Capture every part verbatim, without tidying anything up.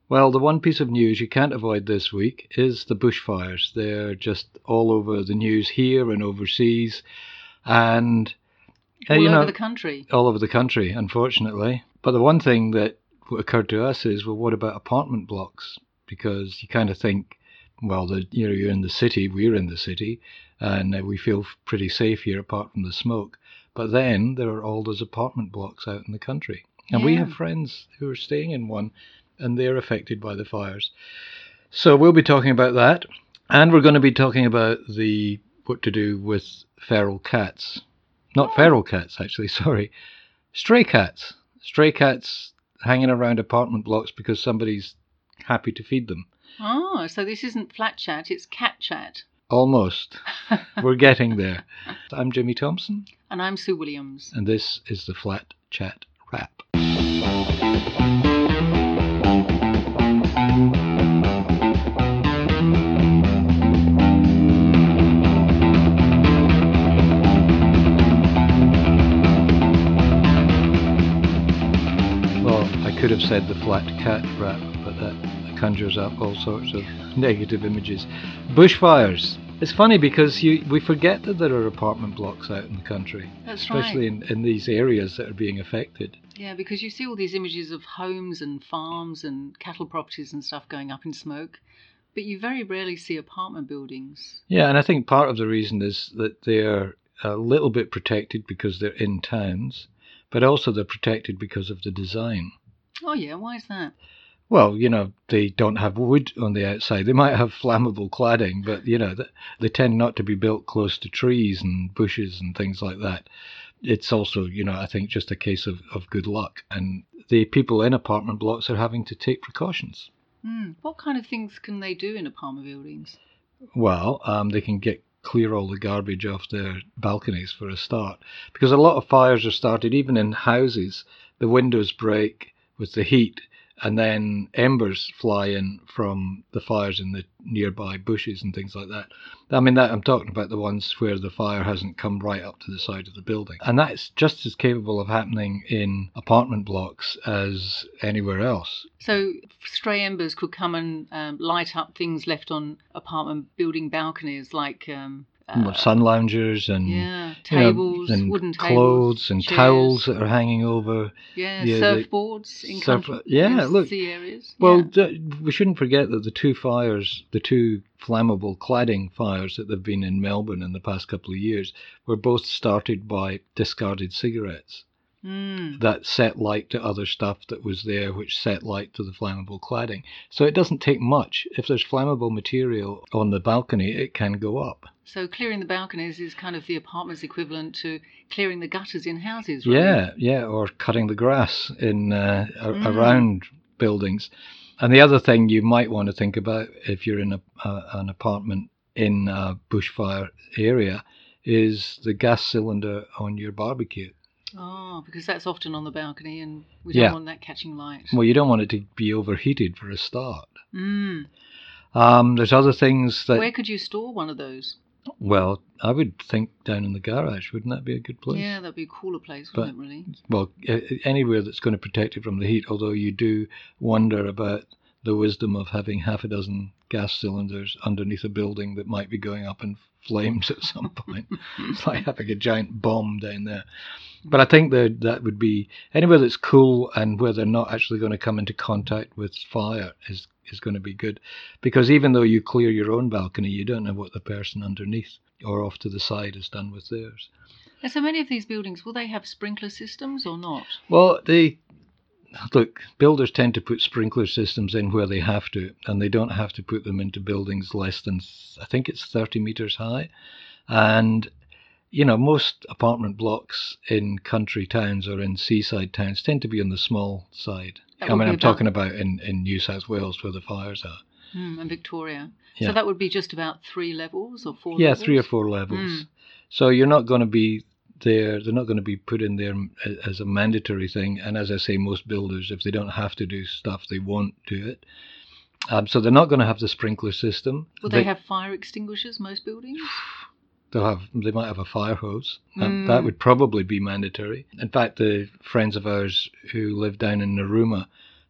Well, the one piece of news you can't avoid this week is the bushfires. They're just all over the news here and overseas, and uh, all you over know, the country. all over the country, unfortunately. But the one thing that occurred to us is, well, what about apartment blocks? Because you kind of think, well, the, you know, you're in the city, we're in the city, and uh, we feel pretty safe here apart from the smoke. But then there are all those apartment blocks out in the country. And Yeah. we have friends who are staying in one, and they're affected by the fires. So we'll be talking about that. And we're going to be talking about the what to do with feral cats. Not Oh. feral cats, actually, sorry. Stray cats. Stray cats hanging around apartment blocks because somebody's happy to feed them. Oh, so this isn't flat chat, it's cat chat. Almost. We're getting there. I'm Jimmy Thompson. And I'm Sue Williams. And this is the Flat Chat Wrap. Well, I could have said the Flat Cat Wrap, but that conjures up all sorts of negative images. Bushfires. It's funny because you we forget that there are apartment blocks out in the country. That's especially right. in, in these areas that are being affected. Yeah, because you see all these images of homes and farms and cattle properties and stuff going up in smoke, but you very rarely see apartment buildings. Yeah, and I think part of the reason is that they're a little bit protected because they're in towns, but also they're protected because of the design. Oh yeah, why is that? Well, you know, they don't have wood on the outside. They might have flammable cladding, but, you know, they tend not to be built close to trees and bushes and things like that. It's also, you know, I think just a case of, of good luck. And the people in apartment blocks are having to take precautions. Mm. What kind of things can they do in apartment buildings? Well, um, they can get clear all the garbage off their balconies for a start. Because a lot of fires are started, even in houses. The windows break with the heat, and then embers fly in from the fires in the nearby bushes and things like that. I mean, that I'm talking about the ones where the fire hasn't come right up to the side of the building. And that's just as capable of happening in apartment blocks as anywhere else. So stray embers could come and um, light up things left on apartment building balconies, like um, Uh, sun loungers and yeah, tables, you know, and wooden tables, clothes and chairs. Towels that are hanging over. Yeah, yeah surfboards the, in surf, country, yeah, in look, sea areas. Well, yeah. d- we shouldn't forget that the two fires, the two flammable cladding fires that have been in Melbourne in the past couple of years, were both started by discarded cigarettes. Mm. That set light to other stuff that was there, which set light to the flammable cladding. So it doesn't take much. If there's flammable material on the balcony, it can go up. So clearing the balconies is kind of the apartment's equivalent to clearing the gutters in houses, right? Yeah, yeah, or cutting the grass in uh, a- Mm. around buildings. And the other thing you might want to think about if you're in a, uh, an apartment in a bushfire area is the gas cylinder on your barbecue. Oh, because that's often on the balcony and we Yeah. don't want that catching light. Well, you don't want it to be overheated for a start. Mm. Um, there's other things that... Where could you store one of those? Well, I would think down in the garage. Wouldn't that be a good place? Yeah, that'd be a cooler place, wouldn't But- it, really? Well, a- anywhere that's going to protect it from the heat, although you do wonder about the wisdom of having half a dozen gas cylinders underneath a building that might be going up in flames at some point. It's like having a giant bomb down there. But I think that that would be anywhere that's cool and where they're not actually going to come into contact with fire is is going to be good. Because even though you clear your own balcony, you don't know what the person underneath or off to the side has done with theirs. And so many of these buildings, will they have sprinkler systems or not? Well, they look, builders tend to put sprinkler systems in where they have to, and they don't have to put them into buildings less than, I think it's thirty meters high. And, you know, most apartment blocks in country towns or in seaside towns tend to be on the small side. That I would mean, be I'm about- talking about in, in New South Wales where the fires are. Mm, and Victoria. Yeah. So that would be just about three levels or four Yeah, levels? three or four levels. Mm. So you're not going to be there, they're not going to be put in there as a mandatory thing. And as I say, most builders, if they don't have to do stuff, they won't do it. Um, so they're not going to have the sprinkler system. Will they, they have fire extinguishers, most buildings? They'll have, they might have a fire hose. That, Mm. that would probably be mandatory. In fact, the friends of ours who live down in Narooma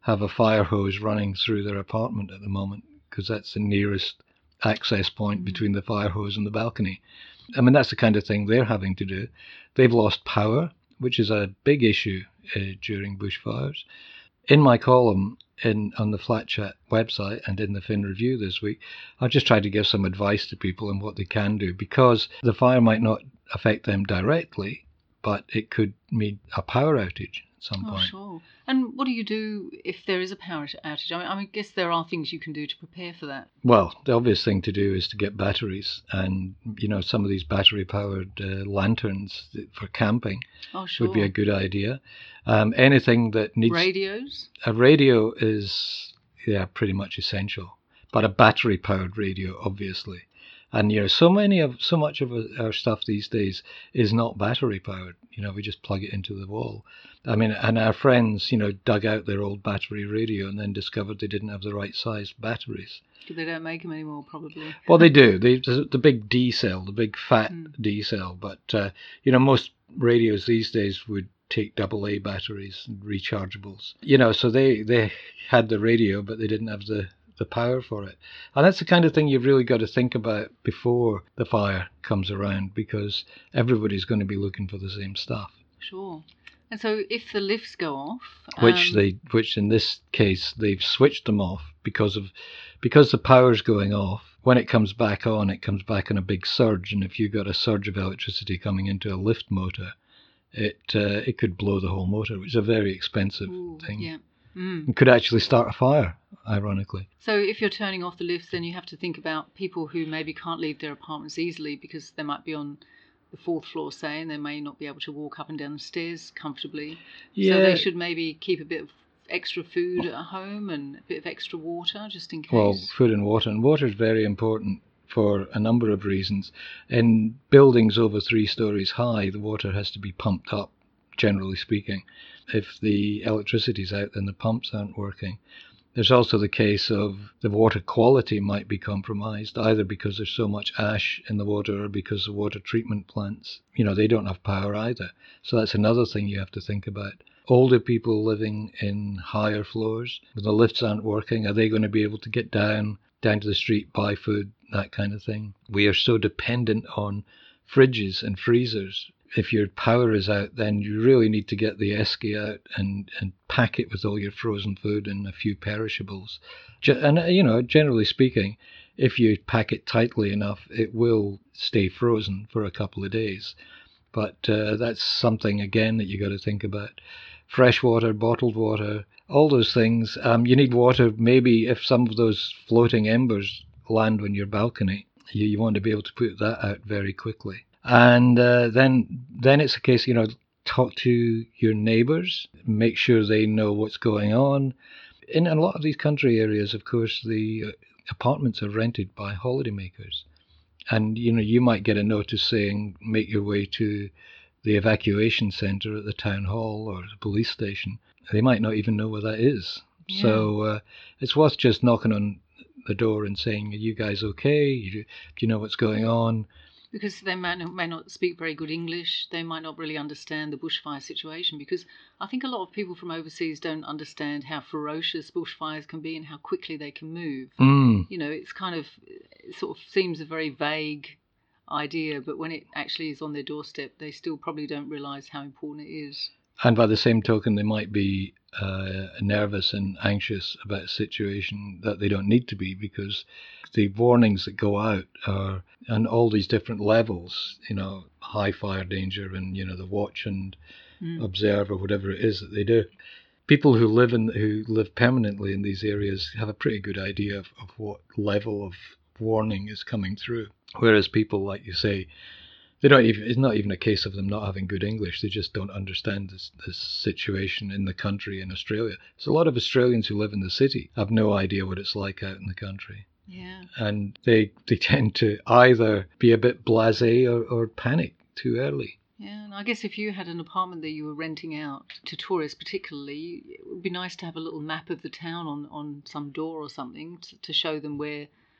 have a fire hose running through their apartment at the moment, because that's the nearest access point mm. between the fire hose and the balcony. I mean, that's the kind of thing they're having to do. They've lost power, which is a big issue uh, during bushfires. In my column in on the Flat Chat website and in the Fin Review this week, I've just tried to give some advice to people on what they can do, because the fire might not affect them directly, but it could mean a power outage at some oh, point. Sure. And what do you do if there is a power outage? I mean, I mean, guess there are things you can do to prepare for that. Well, the obvious thing to do is to get batteries, and you know, some of these battery-powered uh, lanterns for camping oh, sure. would be a good idea. Um, anything that needs radios. A radio is yeah pretty much essential, but a battery-powered radio, obviously. And you know, so many of so much of our stuff these days is not battery powered. You know, we just plug it into the wall. I mean, and our friends, you know, dug out their old battery radio and then discovered they didn't have the right size batteries. They don't make them anymore, probably. Well, they do. They the big D cell, the big fat mm. D cell. But uh, you know, most radios these days would take double A batteries and rechargeables. You know, so they they had the radio, but they didn't have the the power for it. And that's the kind of thing you've really got to think about before the fire comes around, because everybody's going to be looking for the same stuff. Sure. And so if the lifts go off, which um... they which in this case they've switched them off because of because the power's going off. When it comes back on, it comes back in a big surge, and if you've got a surge of electricity coming into a lift motor, it uh, it could blow the whole motor, which is a very expensive Ooh, thing. Yeah. Mm. It could actually start a fire, ironically. So if you're turning off the lifts, then you have to think about people who maybe can't leave their apartments easily because they might be on the fourth floor, say, and they may not be able to walk up and down the stairs comfortably. Yeah. So they should maybe keep a bit of extra food at home and a bit of extra water, just in case. Well, food and water. And water is very important for a number of reasons. In buildings over three stories high, the water has to be pumped up, generally speaking. If the electricity's out, then the pumps aren't working. There's also the case of the water quality might be compromised, either because there's so much ash in the water or because the water treatment plants, you know, they don't have power either. So that's another thing you have to think about. Older people living in higher floors, when the lifts aren't working, are they going to be able to get down, down to the street, buy food, that kind of thing? We are so dependent on fridges and freezers. If your power is out, then you really need to get the esky out and, and pack it with all your frozen food and a few perishables. And, you know, generally speaking, if you pack it tightly enough, it will stay frozen for a couple of days. But uh, that's something, again, that you got to think about. Fresh water, bottled water, all those things. Um, you need water, maybe if some of those floating embers land on your balcony, you, you want to be able to put that out very quickly. And uh, then then it's a case, you know, talk to your neighbours, make sure they know what's going on. In a lot of these country areas, of course, the apartments are rented by holidaymakers. And, you know, you might get a notice saying, make your way to the evacuation centre at the town hall or the police station. They might not even know where that is. Yeah. So uh, it's worth just knocking on the door and saying, are you guys okay? Do you know what's going on? Because they may not, may not speak very good English, they might not really understand the bushfire situation, because I think a lot of people from overseas don't understand how ferocious bushfires can be and how quickly they can move. Mm. You know, it's kind of, it sort of seems a very vague idea, but when it actually is on their doorstep, they still probably don't realise how important it is. And by the same token, they might be uh, nervous and anxious about a situation that they don't need to be, because the warnings that go out are on all these different levels, you know, high fire danger and, you know, the watch and mm. observe or whatever it is that they do. People who live in who live permanently in these areas have a pretty good idea of, of what level of warning is coming through. Whereas people, like you say, They don't even, it's not even a case of them not having good English. They just don't understand this, this situation in the country in Australia. So a lot of Australians who live in the city have no idea what it's like out in the country. Yeah. And they they tend to either be a bit blasé or, or panic too early. Yeah, and I guess if you had an apartment that you were renting out to tourists particularly, it would be nice to have a little map of the town on, on some door or something to, to show them where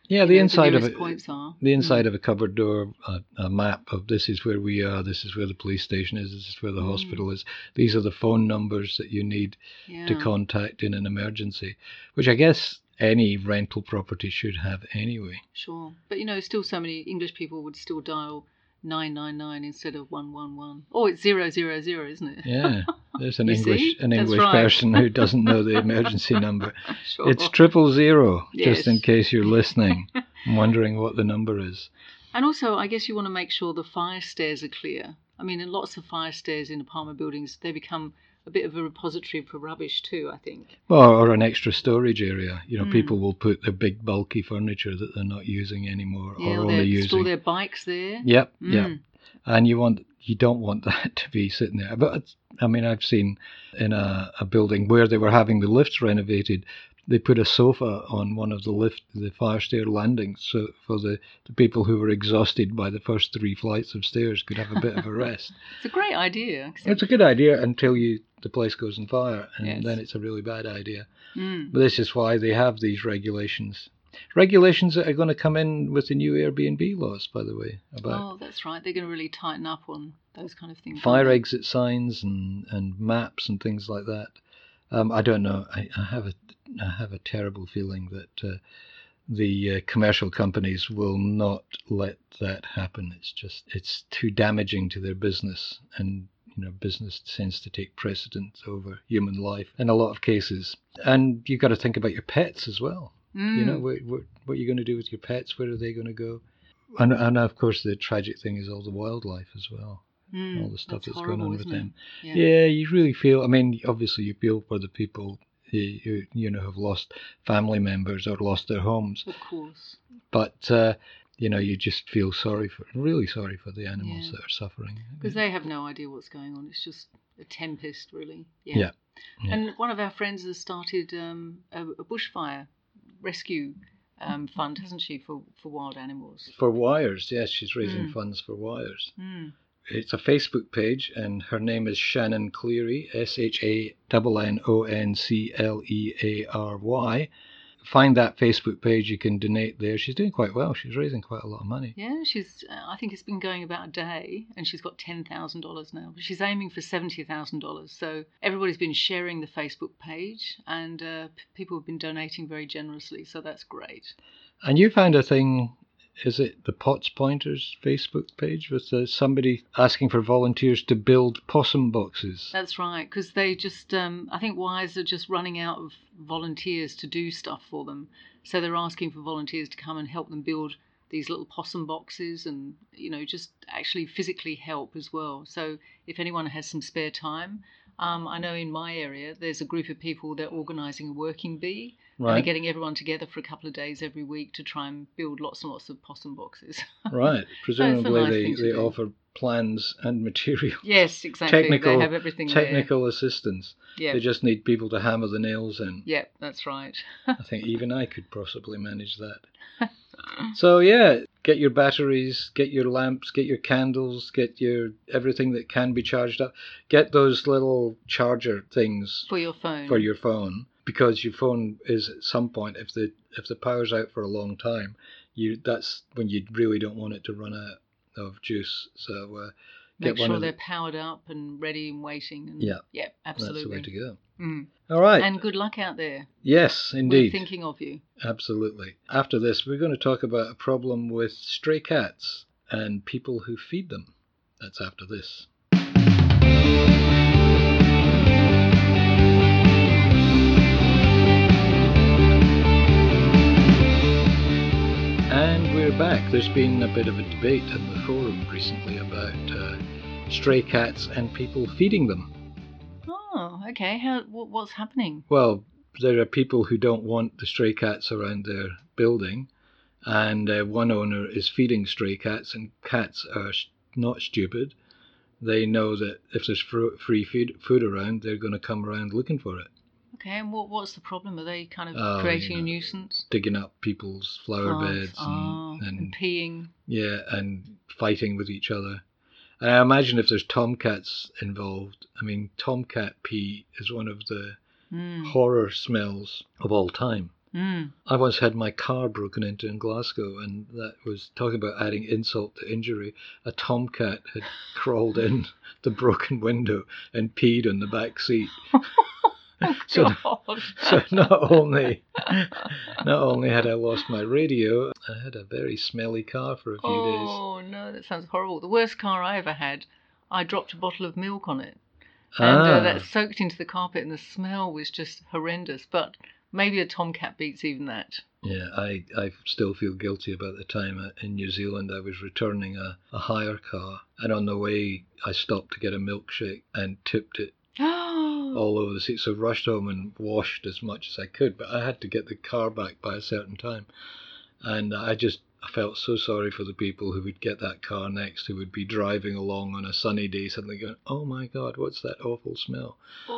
Yeah, you the know, inside the of nearest it, points are. the inside Mm. of a cupboard door, a, a map of this is where we are, this is where the police station is, this is where the Mm. hospital is. These are the phone numbers that you need Yeah. to contact in an emergency, which I guess any rental property should have anyway. Sure. But, you know, still so many English people would still dial nine nine nine instead of one one one. Oh, it's zero zero zero, isn't it? Yeah, there's an You English see? an That's English right. person who doesn't know the emergency number. Sure. It's triple zero, just in Yes. case you're listening and wondering what the number is. And also, I guess you want to make sure the fire stairs are clear. I mean, in lots of fire stairs in apartment buildings, they become a bit of a repository for rubbish too, I think. Well, or an extra storage area. You know, Mm. people will put their big bulky furniture that they're not using anymore, Yeah, or or only they using. store their bikes there. Yep, Mm. yep. And you want you don't want that to be sitting there. But it's, I mean, I've seen in a, a building where they were having the lifts renovated, they put a sofa on one of the lift, the fire stair landings, so for the, the people who were exhausted by the first three flights of stairs could have a bit of a rest. It's a great idea. It's a good idea until you the place goes on fire, and Yes. then it's a really bad idea. Mm. But this is why they have these regulations. Regulations that are going to come in with the new Airbnb laws, by the way, about Oh, that's right. They're going to really tighten up on those kind of things. fire aren't they? exit signs and, and maps and things like that. Um, I don't know. I, I have a I have a terrible feeling that uh, the uh, commercial companies will not let that happen. It's just it's too damaging to their business, and you know, business tends to take precedence over human life in a lot of cases. And you've got to think about your pets as well. Mm. You know, what, what, what are you going to do with your pets? Where are they going to go? And, and of course, the tragic thing is all the wildlife as well. Mm. All the stuff That's that's, horrible, going on with isn't them. it? Yeah. you really feel. I mean, obviously, you feel for the people who, who you know have lost family members or lost their homes. Of course. But uh, you know, you just feel sorry for, really sorry for the animals Yeah. that are suffering. Because they have no idea what's going on. It's just a tempest, really. Yeah. Yeah. And one of our friends has started um, a, a bushfire rescue um, fund, hasn't she, for, for wild animals? For wires, yes, she's raising Mm. funds for wires. Mm. It's a Facebook page, and her name is Shannon Cleary, S H A N N O N C L E A R Y. Find that Facebook page, you can donate there. She's doing quite well. She's raising quite a lot of money. Yeah, she's. Uh, I think it's been going about a day, and she's got ten thousand dollars now. But she's aiming for seventy thousand dollars. So everybody's been sharing the Facebook page, and uh, p- people have been donating very generously. So that's great. And you found a thing, is it the Pots Pointers Facebook page with uh, somebody asking for volunteers to build possum boxes? That's right, because they just. Um, I think Wise are just running out of volunteers to do stuff for them. So they're asking for volunteers to come and help them build these little possum boxes, and you know, just actually physically help as well. So if anyone has some spare time, um, I know in my area there's a group of people that are organising a working bee. Right. And they're getting everyone together for a couple of days every week to try and build lots and lots of possum boxes. Right. Presumably nice they, thing to they do. offer plans and material. Yes, exactly. Technical, they have everything technical assistance. there. They Yeah. just need people to hammer the nails in. Yeah, that's right. I think even I could possibly manage that. So yeah, get your batteries, get your lamps, get your candles, get your everything that can be charged up. Get those little charger things For your phone. for your phone, because your phone is at some point, if the if the power's out for a long time, you that's when you really don't want it to run out of juice. So uh, Make get one sure of they're the, powered up and ready and waiting. And, Yeah. Yeah, absolutely. that's the way to go. Mm. All right. And good luck out there. Yes, We're indeed. thinking of you. Absolutely. After this, we're going to talk about a problem with stray cats and people who feed them. That's after this. And we're back. There's been a bit of a debate in the forum recently about uh, stray cats and people feeding them. Oh, okay. How? What, what's happening? Well, there are people who don't want the stray cats around their building, and uh, one owner is feeding stray cats, and cats are st- not stupid. They know that if there's fr- free feed- food around, they're going to come around looking for it, Okay, and what, what's the problem? Are they kind of Oh, creating you know, a nuisance? digging up people's flower Plants? beds, Oh, and, and and peeing. yeah, and fighting with each other. And I imagine if there's tomcats involved, I mean, tomcat pee is one of the Mm. horror smells of all time. Mm. I once had my car broken into in Glasgow, and that was, talking about adding insult to injury, a tomcat had crawled in the broken window and peed on the back seat. Oh, So, God. so not only not only had I lost my radio, I had a very smelly car for a few days. Oh, no, that sounds horrible. The worst car I ever had, I dropped a bottle of milk on it. And uh, that Ah, soaked into the carpet, and the smell was just horrendous. But maybe a tomcat beats even that. yeah, I, I still feel guilty about the time I- in New Zealand I was returning a, a hire car, and on the way I stopped to get a milkshake and tipped it Oh, all over the seat. So rushed home and washed as much as I could, but I had to get the car back by a certain time. And I just I felt so sorry for the people who would get that car next, who would be driving along on a sunny day, suddenly going, "Oh my God, what's that awful smell?"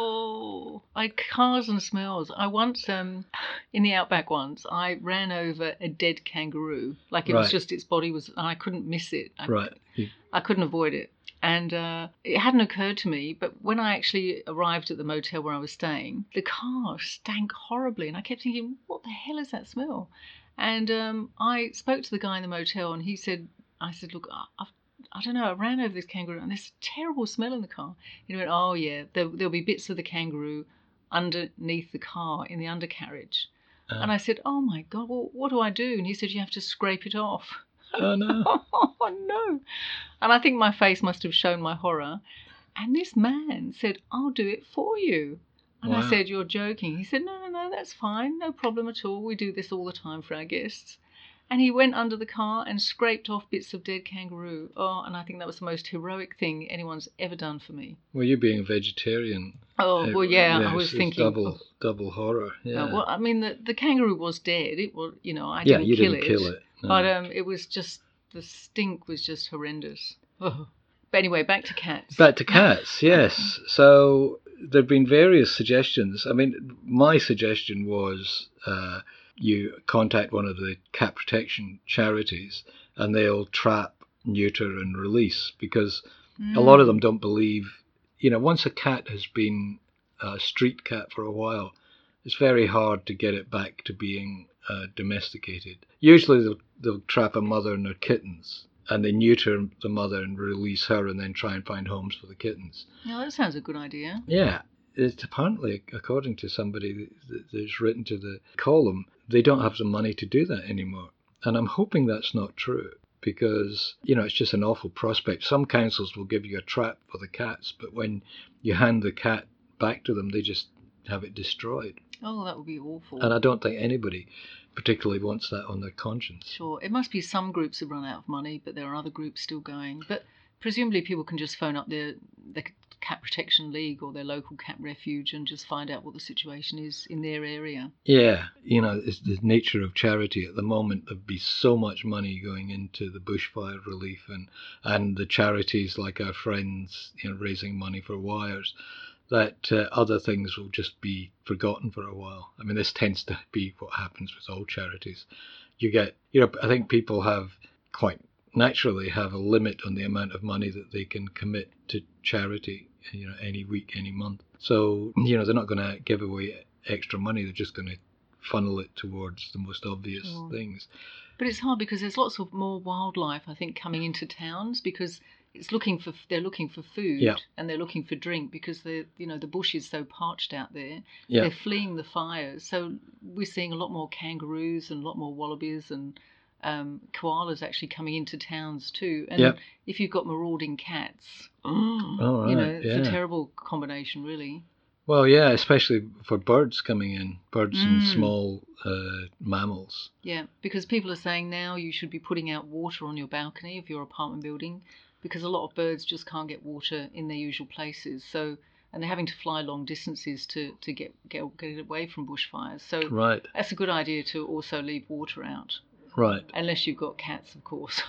oh, like cars and smells. I once, um, in the outback once, I ran over a dead kangaroo. Like it was Right. just its body was, I couldn't miss it. I, Right. You, I couldn't avoid it. And uh, it hadn't occurred to me, but when I actually arrived at the motel where I was staying, the car stank horribly. And I kept thinking, what the hell is that smell? And um, I spoke to the guy in the motel, and he said, I said, look, I, I've, I don't know, I ran over this kangaroo, and there's a terrible smell in the car. He went, oh, yeah, there, there'll be bits of the kangaroo underneath the car in the undercarriage. uh, And I said, oh, my God, well, what do I do? And he said, you have to scrape it off. oh no. Oh, no. And I think my face must have shown my horror. And this man said, I'll do it for you. And Wow. I said, you're joking. He said, no, no, no, that's fine. No problem at all. We do this all the time for our guests. And he went under the car and scraped off bits of dead kangaroo. Oh, and I think that was the most heroic thing anyone's ever done for me. Well, you being a vegetarian. Oh, uh, well, yeah, I it's- was it's thinking. double, oh, double horror. Yeah. uh, well, I mean, the, the kangaroo was dead. It was, you know, I yeah, didn't you kill didn't it. kill it. No. But um, it was just, the stink was just horrendous. Oh. But anyway, back to cats. Back to cats, yes. So there have been various suggestions. I mean, my suggestion was uh, you contact one of the cat protection charities and they'll trap, neuter and release, because Mm. a lot of them don't believe, you know, once a cat has been a street cat for a while, it's very hard to get it back to being uh, domesticated. Usually they'll, they'll trap a mother and their kittens, and they neuter the mother and release her, and then try and find homes for the kittens. Oh, that sounds a good idea. Yeah, it's apparently, according to somebody that's written to the column, they don't have the money to do that anymore. And I'm hoping that's not true, because, you know, it's just an awful prospect. Some councils will give you a trap for the cats, but when you hand the cat back to them, they just have it destroyed. Oh, that would be awful. And I don't think anybody particularly wants that on their conscience. Sure. It must be some groups have run out of money, but there are other groups still going. But presumably people can just phone up their, their Cat Protection League or their local cat refuge and just find out what the situation is in their area. Yeah, you know, it's the nature of charity at the moment. There'd be so much money going into the bushfire relief and, and the charities like our friends, you know, raising money for wires, that uh, other things will just be forgotten for a while. I mean, this tends to be what happens with all charities. You get, you know, I think people have quite naturally have a limit on the amount of money that they can commit to charity, you know, any week, any month. So, you know, they're not going to give away extra money. They're just going to funnel it towards the most obvious Sure. things. But it's hard because there's lots of more wildlife, I think, coming into towns because it's looking for they're looking for food Yeah. and they're looking for drink because the you know the bush is so parched out there. Yeah. They're fleeing the fires, so we're seeing a lot more kangaroos and a lot more wallabies and um, koalas actually coming into towns too. And Yeah. if you've got marauding cats, Oh, you know, right, it's yeah. a terrible combination, really. Well, yeah, especially for birds coming in, birds and Mm. small uh, mammals. Yeah, because people are saying now you should be putting out water on your balcony of your apartment building because a lot of birds just can't get water in their usual places. So, and they're having to fly long distances to, to get, get get away from bushfires. So Right, that's a good idea to also leave water out, right. unless you've got cats, of course.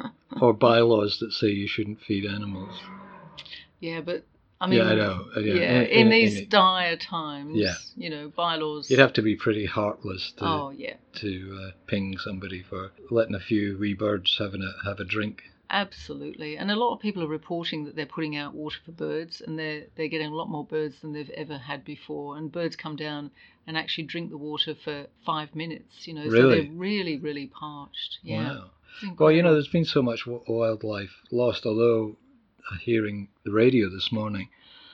Or bylaws that say you shouldn't feed animals. Yeah, but I mean, Yeah, I know. Uh, Yeah, yeah, in- in, in- these in it- dire times, Yeah. you know, bylaws. You'd have to be pretty heartless to Oh yeah. to uh, ping somebody for letting a few wee birds having a have a drink. Absolutely. And a lot of people are reporting that they're putting out water for birds, and they're, they're getting a lot more birds than they've ever had before. And birds come down and actually drink the water for five minutes, you know, Really? so they're really, really parched. Yeah. Wow. Well, you know, there's been so much wildlife lost, although hearing the radio this morning,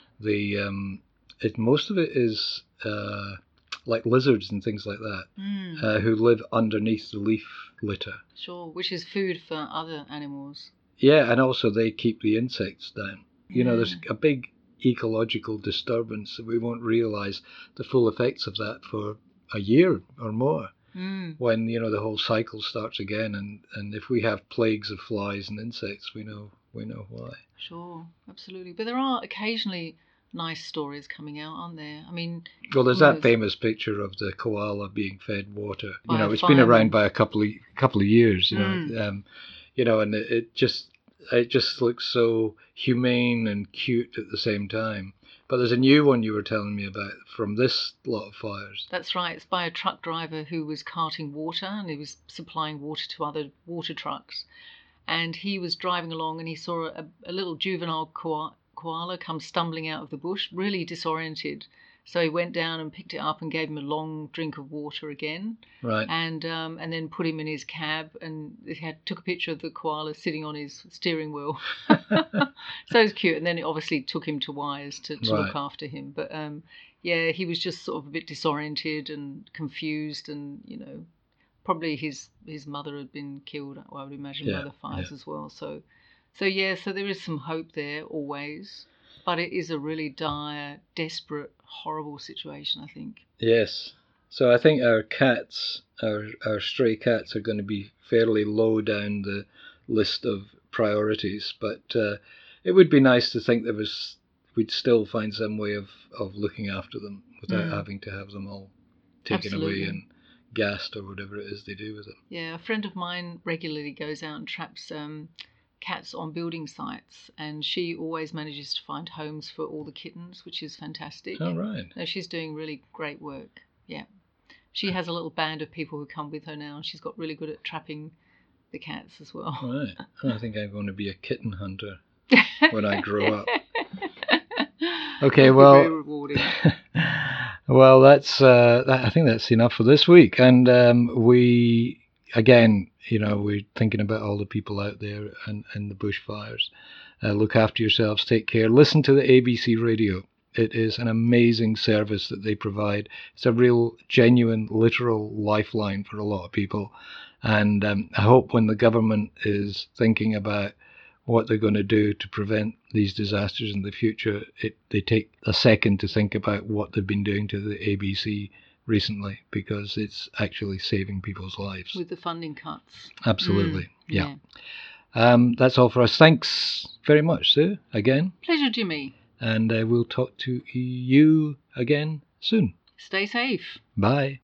the um, it most of it is uh, like lizards and things like that, mm. uh, who live underneath the leaf litter. Sure, which is food for other animals. Yeah, and also they keep the insects down. You mm. know, there's a big ecological disturbance that we won't realise the full effects of that for a year or more. Mm. When, you know, the whole cycle starts again, and, and if we have plagues of flies and insects, we know we know why. Sure, absolutely. But there are occasionally nice stories coming out, aren't there? I mean, well, there's that famous picture of the koala being fed water. You know, it's been around by a couple of couple of years. You know, mm. um, you know, and it, it just it just looks so humane and cute at the same time. But there's a new one you were telling me about from this lot of fires. That's right. It's by a truck driver who was carting water, and he was supplying water to other water trucks. And he was driving along, and he saw a, a little juvenile koala, koala come stumbling out of the bush, really disoriented. So he went down and picked it up and gave him a long drink of water again. Right. And um, and then put him in his cab, and he had took a picture of the koala sitting on his steering wheel. So it was cute. And then it obviously took him to Wise to, to right. look after him. But um, yeah, he was just sort of a bit disoriented and confused, and you know, probably his his mother had been killed, I would imagine, yeah, by the fires yeah. as well. So, so yeah, so there is some hope there always. But it is a really dire, desperate, horrible situation, I think. Yes. So I think our cats, our our stray cats, are going to be fairly low down the list of priorities. But uh, it would be nice to think there was we'd still find some way of, of looking after them without mm. having to have them all taken Absolutely. away and gassed or whatever it is they do with them. Yeah, a friend of mine regularly goes out and traps um, cats on building sites, and she always manages to find homes for all the kittens, which is fantastic. Oh, right. No, she's doing really great work. Yeah. She has a little band of people who come with her now, and she's got really good at trapping the cats as well. Right. I think I'm going to be a kitten hunter when I grow up. Okay, well, very rewarding. Well, that's uh, that, I think that's enough for this week. And um, we, again, you know, we're thinking about all the people out there and, and the bushfires. Uh, look after yourselves. Take care. Listen to the A B C radio. It is an amazing service that they provide. It's a real, genuine, literal lifeline for a lot of people. And um, I hope when the government is thinking about what they're going to do to prevent these disasters in the future, it, they take a second to think about what they've been doing to the A B C recently, because it's actually saving people's lives. With the funding cuts. Absolutely, mm, yeah. yeah. Um, that's all for us. Thanks very much, Sue, again. Pleasure, Jimmy. And uh, we'll talk to you again soon. Stay safe. Bye.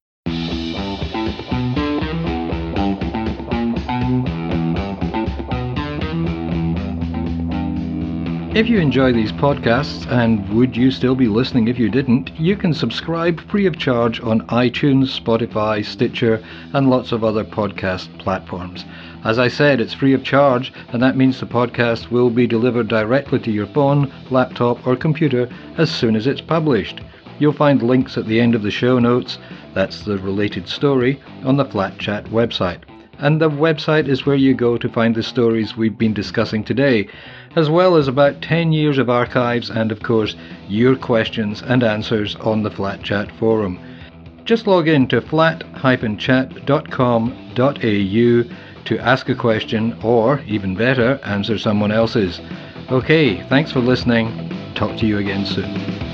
If you enjoy these podcasts, and would you still be listening if you didn't, you can subscribe free of charge on iTunes, Spotify, Stitcher, and lots of other podcast platforms. As I said, it's free of charge, and that means the podcast will be delivered directly to your phone, laptop, or computer as soon as it's published. You'll find links at the end of the show notes, that's the related story, on the Flat Chat website. And the website is where you go to find the stories we've been discussing today, as well as about ten years of archives and, of course, your questions and answers on the Flat Chat forum. Just log in to flat dash chat dot com dot a u to ask a question, or, even better, answer someone else's. Okay, thanks for listening. Talk to you again soon.